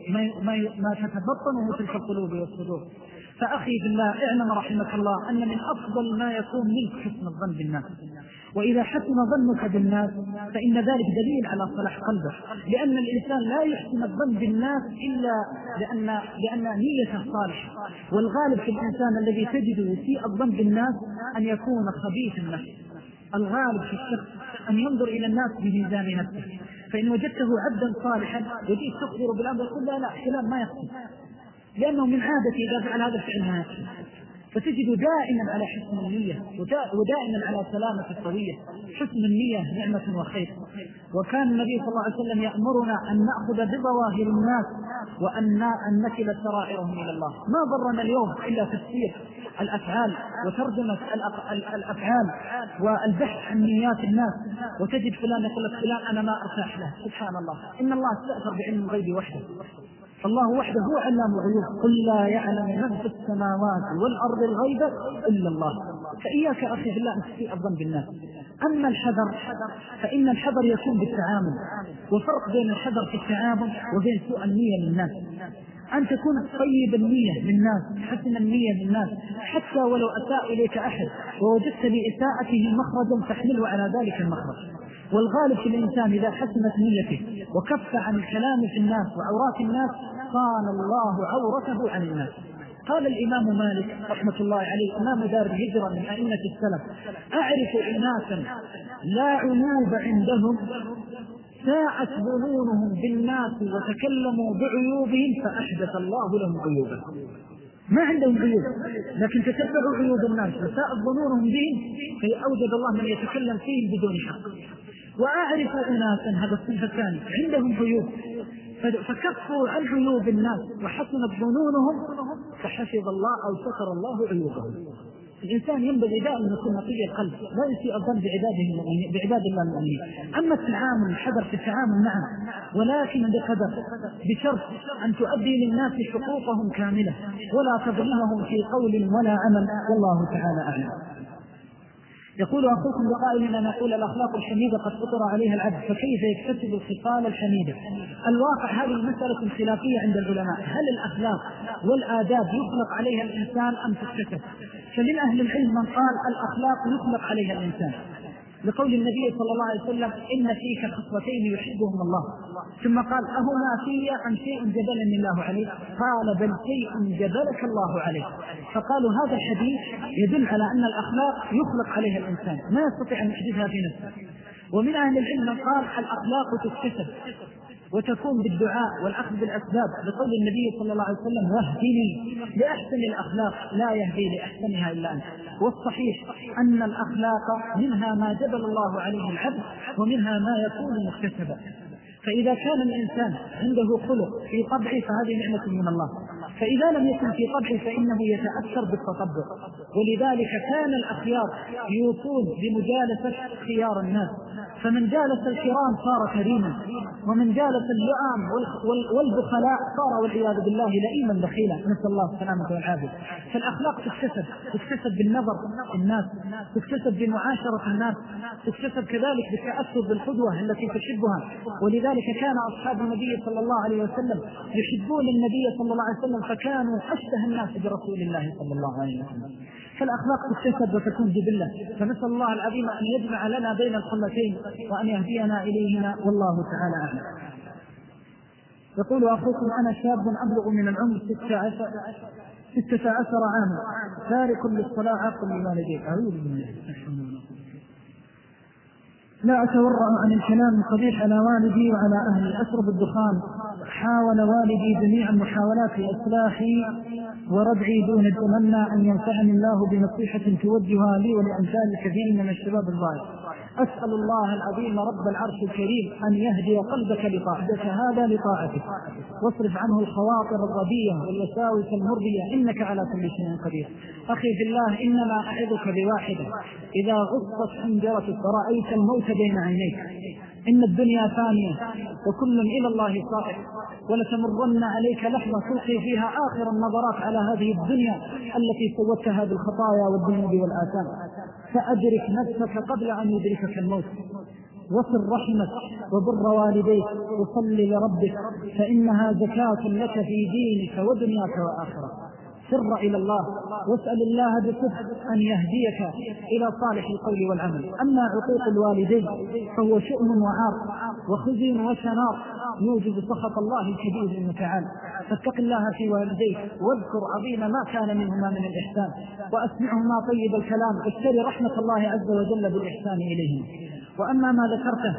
ما تتبطنه تلك القلوب والصدور؟ فأخي بالله اعلم رحمك الله أن من أفضل ما يكون منك حسن الظن بالناس، وإذا حسن ظنك بالناس فإن ذلك دليل على صلاح قلبك، لأن الإنسان لا يحسن الظن بالناس إلا لأن نيته صالحة. والغالب في الإنسان الذي تجده يسيء الظن بالناس أن يكون خبيث النفس. الغالب في الشخص أن ينظر إلى الناس بميزان نفسه، فإن وجدته عبدا صالحا وجيت تخبر بالأمر يقول لا فلان ما يحسن، لأنه من عادته إذا فعل هذا الفعل ما يحسن. فتجد دائما على حسن النية ودائما على سلامة الطوية. حسن النية نعمة وخير. وكان النبي صلى الله عليه وسلم يأمرنا أن نأخذ بظواهر الناس وأن نكل سرائرهم إلى الله. ما ضرنا اليوم إلا تفسير الأفعال وترجمة الأفعال والبحث عن نيات الناس، وتجد فلان يقول لك فلان أنا ما أرتاح له. سبحان الله، إن الله استأثر بعلم الغيب وحده، الله وحده هو علام الغيوب، قل لا يعلم من في السماوات والأرض الغيب إلا الله. فإياك أخي بالله أن تسيء الظن بالناس. أما الحذر فإن الحذر يكون بالتعامل، وفرق بين الحذر في التعامل وبين سوء النية للناس. أن تكون طيب النية للناس، حسن النية للناس، حتى ولو أساء إليك أحد ووجدت لإساءته مخرجا تحمله على ذلك المخرج. والغالب في الإنسان إذا حسنت نيته وكف عن الكلام في الناس وعورات الناس صان الله عورته عن الناس. قال الإمام مالك رحمة الله عليه إمام دار الهجرة من أئمة السلف: أعرف أناسا لا عيوب عندهم ساءت ظنونهم بالناس وتكلموا بعيوبهم فأحدث الله لهم عيوبا. ما عندهم عيوب لكن تتبعوا عيوب الناس وساءت ظنونهم بهم فأوجد الله من يتكلم فيهم بدون حق. وأعرف أناسا، هذا الصنف الثاني، عندهم عيوب فكفوا عن عيوب الناس وحسنت ظنونهم فحفظ الله أو ستر الله عيوبهم. الإنسان ينبغي دائما أن يكون نقي القلب، لا يسيء الظن بعباد الله المؤمنين. أما التعامل، الحذر في التعامل نعم، ولكن بقدر، بشرط أن تؤدي للناس حقوقهم كاملة ولا تظلمهم في قول ولا عمل، والله تعالى أعلم. يقول أخوكم بقائل أن نقول الأخلاق الحميدة قد فطر عليها العبد، فكيف يكتسب الخصال الحميدة؟ الواقع هذه المسألة خلافية عند العلماء، هل الأخلاق والآداب يخلق عليها الإنسان أم تكتسب؟ فمن أهل العلم من قال الأخلاق يخلق عليها الإنسان، لقول النبي صلى الله عليه وسلم: إن فيك خصلتين يحبهم الله. ثم قال: أهما في أم شيء جبلني الله عليه؟ قال: بل شيء جبلك الله عليه. فقالوا هذا الحديث يدل على أن الأخلاق يخلق عليها الإنسان، ما يستطيع أن يحدثها في نفسه. ومن أهل العلم من قال الأخلاق تكتسب وتكون بالدعاء والأخذ بالأسباب، لقول النبي صلى الله عليه وسلم: واهدني لأحسن الأخلاق لا يهدي لأحسنها إلا أنت. والصحيح أن الأخلاق منها ما جبل الله عليه العبد ومنها ما يكون مكتسبا. فإذا كان الإنسان عنده خلق في طبعه فهذه نعمة من الله، فإذا لم يكن في طبعه فإنه يتأثر بالتطبع. ولذلك كان الأخيار يوصون بمجالسة خيار الناس، فمن جالس الكرام صار كريما، ومن جالس اللئام والبخلاء صار والعياذ بالله لئيما بخيلا، نسأل الله السلامة والعافية. فالأخلاق تكتسب بالنظر الناس، تكتسب بمعاشرة الناس، تكتسب كذلك بالتأثر بالقدوة التي تحبها. ولذلك كان أصحاب النبي صلى الله عليه وسلم يحبون النبي صلى الله عليه وسلم، فكانوا أشبه الناس برسول الله صلى الله عليه وسلم. فالأخلاق تكتسب وتكون جبلة، فنسأل الله العظيم أن يجمع لنا بين الخلتين وأن يهدينا إليهما، والله تعالى أعلم. يقول أخوكم: أنا شاب أبلغ من العمر 16 عاما، تارك للصلاة عاقل لوالديه. أعوذ بالله. لا أتورع عن الكلام القبيح على والدي وعلى أهلي، أشرب الدخان. حاول والدي جميع المحاولات لإصلاحي وردعي دون أتمنى أن ينفعني الله بنصيحة توجهها لي ولأمثال الكثير من الشباب الضائع. أسأل الله العظيم رب العرش الكريم أن يهدي قلبك لطاعتك هذا لطاعتك، واصرف عنه الخواطر الردية والوساوس المرضية، إنك على كل شيء قدير. أخي في الله، إنما أعظك بواحدة: إذا غصت حنجرتك ورأيت الموت بين عينيك، إن الدنيا فانية وكل إلى الله صائر، ولتمرن عليك لحظة تلقي فيها آخر النظرات على هذه الدنيا التي سوتها بالخطايا والذنوب والآثام، فأدرك نفسك قبل أن يدركك الموت، وصل رحمك وبر والديك وصل لربك، فإنها زكاة لك في دينك ودنياك وآخرة. سر إلى الله واسأل الله بصدق أن يهديك إلى صالح القول والعمل. أما عقوق الوالدين فهو شؤم وعار وخزي وشنار يوجب سخط الله الكبير المتعال، فاتق الله في والديك واذكر عظيم ما كان منهما من الإحسان، وأسمعهما طيب الكلام، واشتري رحمة الله عز وجل بالإحسان إليهم. وأما ما ذكرته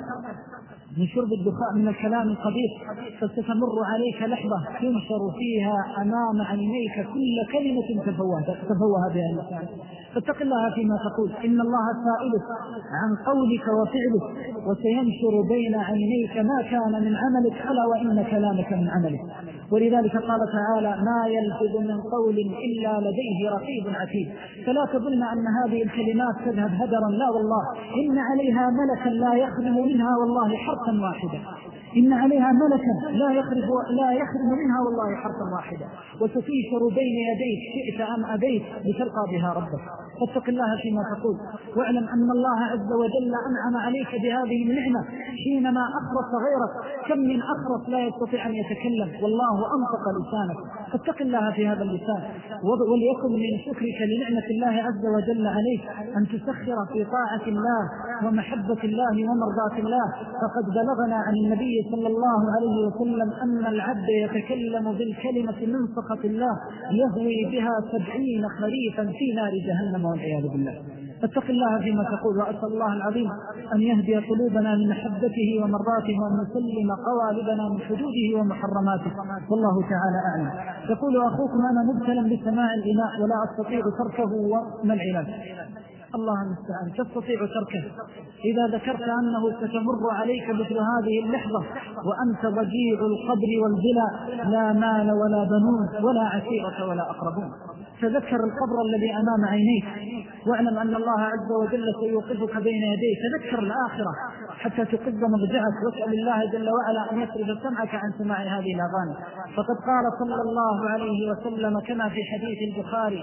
من شرب الدخان من الكلام القبيح فستمر عليك لحظة تنشر فيها أمام عينيك كل كلمة تفوه بها الإنسان، فاتق الله فيما تقول، إن الله سائلك عن قولك وفعلك، وسينشر بين عينيك ما كان من عملك، ألا وإن كلامك من عملك. ولذلك قال تعالى: ما يلفظ من قول إلا لديه رقيب عتيد. فلا تظن أن هذه الكلمات تذهب هدرا، لا والله، إن عليها ملكا لا يخرج منها والله حرفا واحدا، إن عليها ملكا لا يخرج منها والله حرفا واحدا، وستنشر بين يديك شئت أم أبيت لتلقى بها ربك. فاتق الله فيما تقول، واعلم أن الله عز وجل أنعم عليك بهذه النعمة حينما أخرس غيرك. كم من أخرس لا يستطيع أن يتكلم والله أنطق لسانك، فاتق الله في هذا اللسان، وليكن من شكرك لنعمة الله عز وجل عليك أن تسخر في طاعة الله ومحبة الله ومرضاة الله. فقد بلغنا عن النبي صلى الله عليه وسلم أن العبد يتكلم بالكلمة من سخط الله يهوي بها 70 خريفا في نار جهنم والعياذ بالله. فاتق الله فيما تقول، وأسأل الله العظيم أن يهدي قلوبنا من محبته ومرضاته، وأن يسلم قوالبنا من حدوده ومحرماته، والله تعالى أعلم. يقول أخوكم: أنا مبتلى بسماع الإناء ولا أستطيع تركه، وما العلاج؟ الله المستعان. تستطيع تركه إذا ذكرت أنه ستمر عليك مثل هذه اللحظة وأنت ضجيع القبر والبلاء، لا مال ولا بنون ولا عشيرة ولا أقربون، تذكر القبر الذي أمام عينيك، واعلم أن الله عز وجل سيوقفك بين يديه. تذكر الآخرة حتى تقض مضجعك، واسأل الله جل وعلا أن يصرف سمعك عن سماع هذه الأغاني. فقد قال صلى الله عليه وسلم كما في حديث البخاري،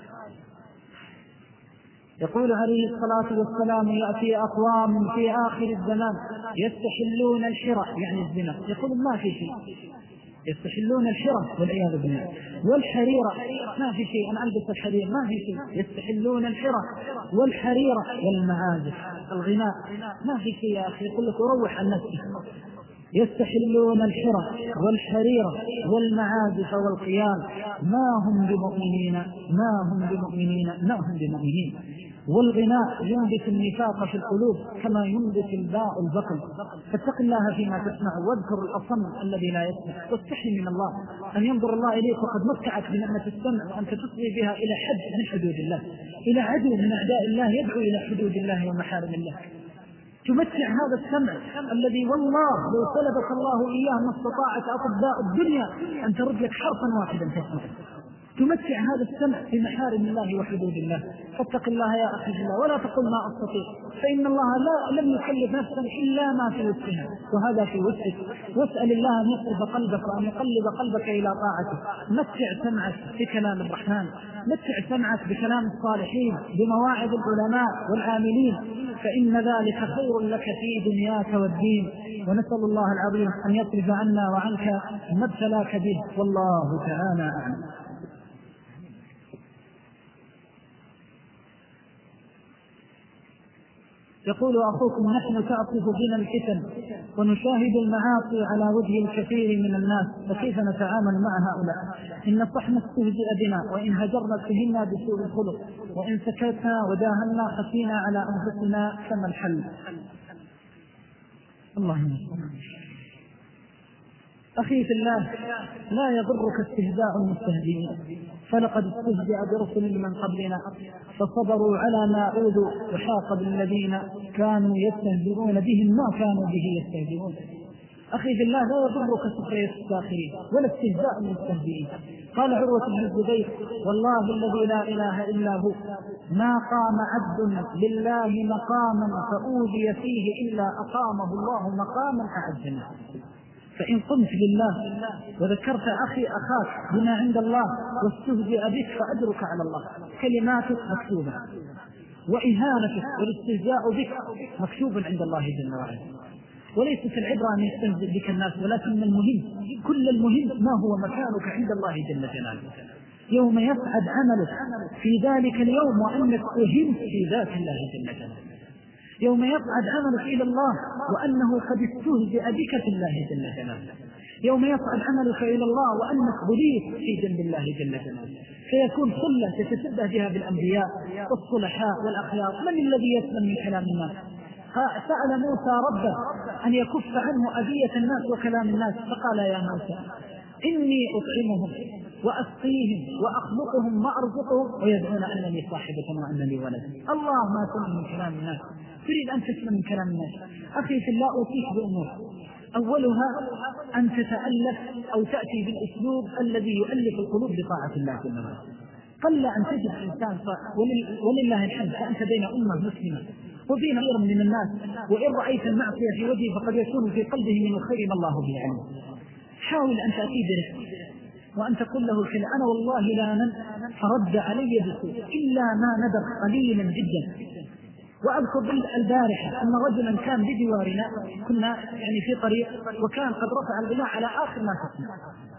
يقول عليه الصلاة والسلام: يأتي أقوام في آخر الزمان يستحلون الحرة، يعني الزنا، يقول ما في شيء، يستحلون الحرة والعياذ بالله، والحريرة ما في شيء، أنا ألبس الحرير ما في شيء، يستحلون الحرة والحريرة والمعازف، الغناء ما في شيء يا أخي، يقول لك روح عن نفسك. يستحلون الحرة والحريرة والمعازف والقيام، ما هم بمؤمنين. والغناء ينبت النفاق في القلوب كما ينبت الماء البقل. فاتق الله فيما تسمع واذكر الأصم الذي لا يسمع، واستحي من الله أن ينظر الله إليك وقد متعك بنعمة السمع وأنت تصغي بها إلى حد من حدود الله، إلى عدو من أعداء الله يدعو إلى حدود الله ومحارم الله. تمتع هذا السمع الذي والله لو سلبك الله إياه ما استطاعت أطباء الدنيا أن ترد لك حرفا واحدا تسمع. تمتع هذا السمع بمحارم الله وحدود الله. فاتق الله يا أخي الله ولا تقل ما أستطيع، فإن الله لم يكلف نفسا إلا ما في وسعها، وهذا في وسعك. واسأل الله أن يصرف قلبك وأن يقلب قلبك إلى طاعته. متع سمعك بكلام الرحمن، متع سمعك بكلام الصالحين، بمواعظ العلماء والعاملين، فإن ذلك خير لك في دنياك والدين. ونسأل الله العظيم أن يصرف عنا وعنك ما ابتلاك به، والله تعالى أعلم. يقول أخوكم: نحن تعطف بنا الفتن ونشاهد المعاصي على وجه الكثير من الناس، فكيف نتعامل مع هؤلاء؟ إن نصحنا استهزئ بنا، وإن هجرنا اتهمنا بسوء الخلق، وإن سكتنا وداهنا خفينا على أنفسنا، كما الحل؟ الله يسلمك. أخي في الله، لا يضرك استهزاء المستهزئين، فلقد استهزئ برسل من قبلنا فصبروا على ما أوذوا وحاق بالذين كانوا يستهزئون بهم ما كانوا به يستهزئون. أخي في الله، لا يضرك سخرية الساخرين ولا استهزاء المستهزئين. قال عروة بن الزبير: والله الذي لا إله إلا هو ما قام عبد لله مقاما فأوذي فيه إلا أقامه الله مقاما أعز منه. فإن قمت لله وذكرت أخاك بما عند الله واستهزئ بك فأجرك على الله. كلماتك مكتوبة، وإهانتك والاستهزاء بك مكتوب عند الله جل وعلا. وليست العبرة أن يستهزئ بك الناس، ولكن المهم، كل المهم ما هو مكانك عند الله جل جلاله. يوم يسعد عملك في ذلك اليوم وأنك أهنت في ذات الله جل جلاله. يوم يصعد عملك إلى الله وأنه قد استهزئ بك في الله جل جلاله. يوم يصعد عملك إلى الله وأنك بليت في جنب الله جل جلاله، فيكون صلة تتشبه بها بالأنبياء والصلحاء والأخيار. من الذي يسلم من كلام الناس؟ سأل موسى ربه أن يكف عنه أذية الناس وكلام الناس، فقال: يا موسى إني أطعمهم وأسقيهم وأخلقهم وأرزقهم ويدعون أنني صاحبة وأنني ولد. الله ما سلم من كلام الناس، تريد أن تسلم من كلام الناس. أخي في الله، أوصيك بأمور: أولها أن تتألف أو تأتي بالأسلوب الذي يؤلف القلوب بطاعة الله جل وعلا. قل أن تجد إنسان ولله الحمد فأنت بين أمة مسلمة وبين غير من الناس، وإن رأيت المعصية في وجهه فقد يكون في قلبه من الخير ما الله به علم. حاول أن تأتي برفق وأن تقول له الحل: أنا والله لا فرد علي بسوء إلا ما ندر قليلا جدا. وأذكر البارحة أن رجلا كان بجوارنا، كنا يعني في طريق، وكان قد رفع الغناء على آخر ما تسمع،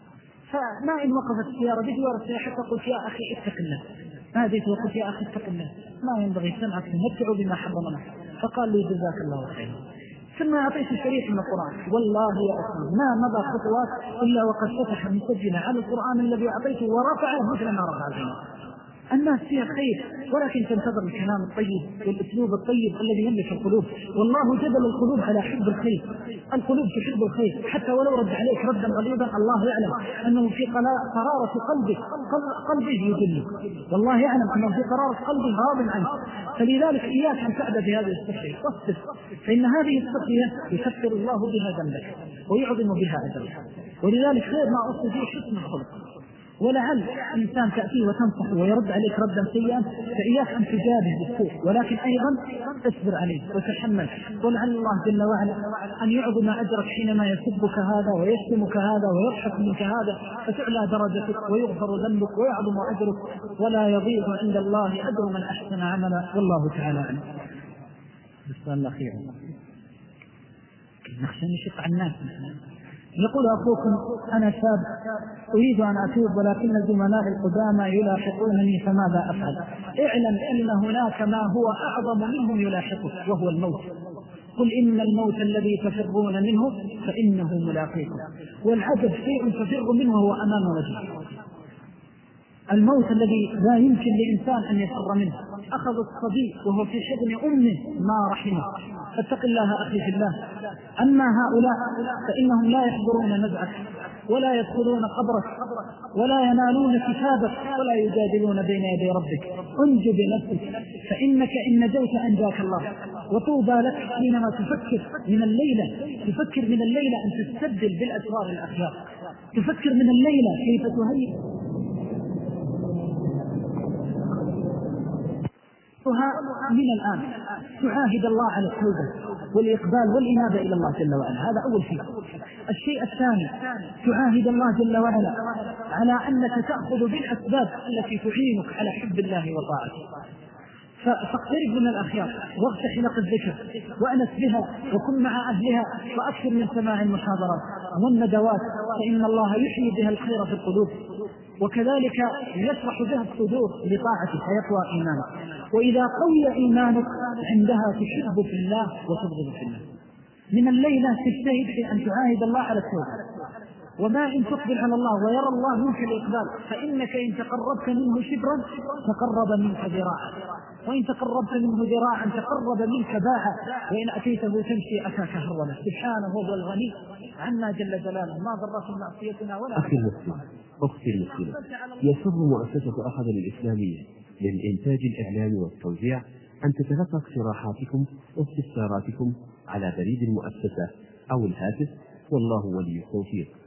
فما إن وقفت السيارة بجوار السياحة قلت: يا أخي اتق الله. ناديت وقلت: يا أخي اتق الله، ما ينبغي سمعك تمتع بما حرمنا. فقال لي: جزاك الله خيرا. ثم أعطيت شريط من القرآن، والله يا أخي ما مضى خطوات إلا وقد فتح مسجلا على القرآن الذي أعطيته ورفعه مثل ما رفع الغناء. الناس فيها خير، ولكن تنتظر الكلام الطيب والأسلوب الطيب الذي يملك القلوب. والله جبل القلوب على حب الخير. القلوب تحب الخير، حتى ولو رد عليك ردا غليظا الله يعلم أنه في قرارة قلبه يجلك، والله يعلم أنه في قرارة قلبه راض عنه. فلذلك إياك أن تعبد بهذه السخرية، واصبر، فإن هذه السخرية يكفر الله بها ذنبك ويعظم بها أجرك. ولذلك خير ما أصل فيه حسن الخلق. ولعل إنسان تأتيه وتنصح ويرد عليك ردا سيئا فإياك أن تجابه بالسوء، ولكن أيضا اصبر عليه وتحمل، ولعل الله جل وعلا أن يعظم أجرك حينما يسبك هذا ويشتمك هذا ويضحك منك هذا، فتعلى درجتك ويغفر ذنبك ويعظم أجرك، ولا يضيع عند الله أجر من أحسن عملا، والله تعالى أعلم. السؤال الأخير نخشى نشق عن الناس. يقول أخوكم: أنا شاب أريد أن أتوب ولكن الزملاء القدامى يلاحقونني فماذا أفعل؟ اعلم أن هناك ما هو أعظم منهم يلاحقك وهو الموت. قل إن الموت الذي تفرون منه فإنه ملاقيكم. والعجب شيء تفر منه هو أمام وجهه، الموت الذي لا يمكن لإنسان أن يفر منه، أخذوا الصبي وهو في حضن أمه ما رحمه. فاتق الله أخي في الله. أما هؤلاء فإنهم لا يحضرون نزعك ولا يدخلون قبرك ولا ينالون كتابك ولا يجادلون بين يدي ربك. انج بنفسك فإنك إن نجوت أنجاك الله. وطوبى لك حينما تفكر من الليلة أن تستبدل بالأسرار الأخيار، تفكر من الليلة كيف تهيئ من الآن، تعاهد الله على التوبة والإقبال والإنابة إلى الله جل وعلا. هذا أول شيء. الشيء الثاني تعاهد الله جل وعلا على أنك تأخذ بالأسباب التي تعينك على حب الله وطاعته. فاقترب من الأخيار واغت حلق الذكر وأنس بها وكن مع أهلها وأكثر من سماع المحاضرات والندوات، فإن الله يحيي بها الخير في القلوب، وكذلك يشرح بها الصدور لطاعته فيقوى إيمانك. وإذا قوي إيمانك عندها تحب في الله وتبغض في الله. من الليلة تجتهد في أن تعاهد الله على التوبة، وما إن تقبل على الله ويرى الله منك الإقبال، فإنك إن تقربت منه شبرا تقرب منك ذراعا، وإن تقربت منه ذراعا تقرب منك باعا، وإن أتيته تمشي أتاك هرولا. سبحانه هو الغني عنا جل جلاله، ما ضرت معصيتنا ولا. أخي المسلم، أختي المسلمة، يسر مؤسسة أحد الإسلامية للإنتاج الإعلامي والتوزيع أن تتلقى اقتراحاتكم واستفساراتكم على بريد المؤسسة أو الهاتف، والله ولي التوفيق.